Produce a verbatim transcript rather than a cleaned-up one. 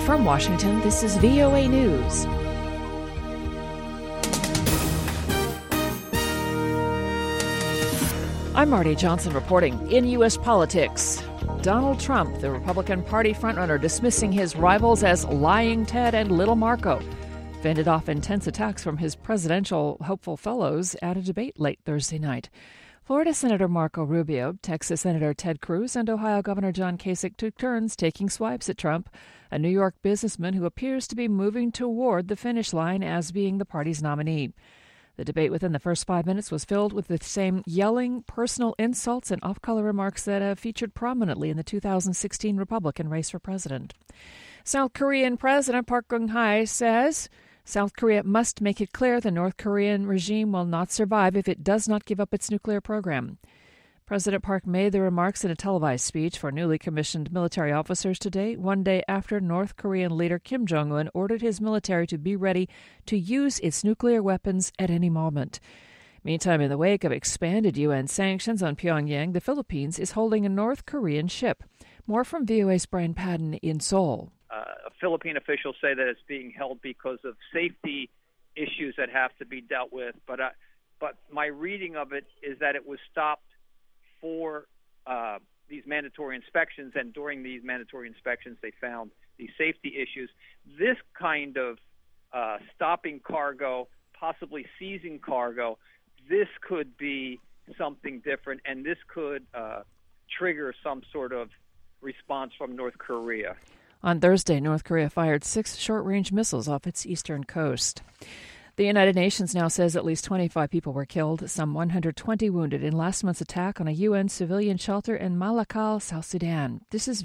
From Washington, this is V O A News. I'm Marty Johnson reporting. In U S politics, Donald Trump, the Republican Party frontrunner, dismissing his rivals as Lying Ted and Little Marco, fended off intense attacks from his presidential hopeful fellows at a debate late Thursday night. Florida Senator Marco Rubio, Texas Senator Ted Cruz, and Ohio Governor John Kasich took turns taking swipes at Trump, a New York businessman who appears to be moving toward the finish line as being the party's nominee. The debate within the first five minutes was filled with the same yelling, personal insults, and off-color remarks that have featured prominently in the two thousand sixteen Republican race for president. South Korean President Park Geun-hye says South Korea must make it clear the North Korean regime will not survive if it does not give up its nuclear program. President Park made the remarks in a televised speech for newly commissioned military officers today, one day after North Korean leader Kim Jong-un ordered his military to be ready to use its nuclear weapons at any moment. Meantime, in the wake of expanded U N sanctions on Pyongyang, the Philippines is holding a North Korean ship. More from V O A's Brian Padden in Seoul. Uh, Philippine officials say that it's being held because of safety issues that have to be dealt with. But uh, but my reading of it is that it was stopped for uh, these mandatory inspections, and during these mandatory inspections, they found these safety issues. This kind of uh, stopping cargo, possibly seizing cargo, this could be something different, and this could uh, trigger some sort of response from North Korea. On Thursday, North Korea fired six short-range missiles off its eastern coast. The United Nations now says at least twenty-five people were killed, some one hundred twenty wounded in last month's attack on a U N civilian shelter in Malakal, South Sudan. This is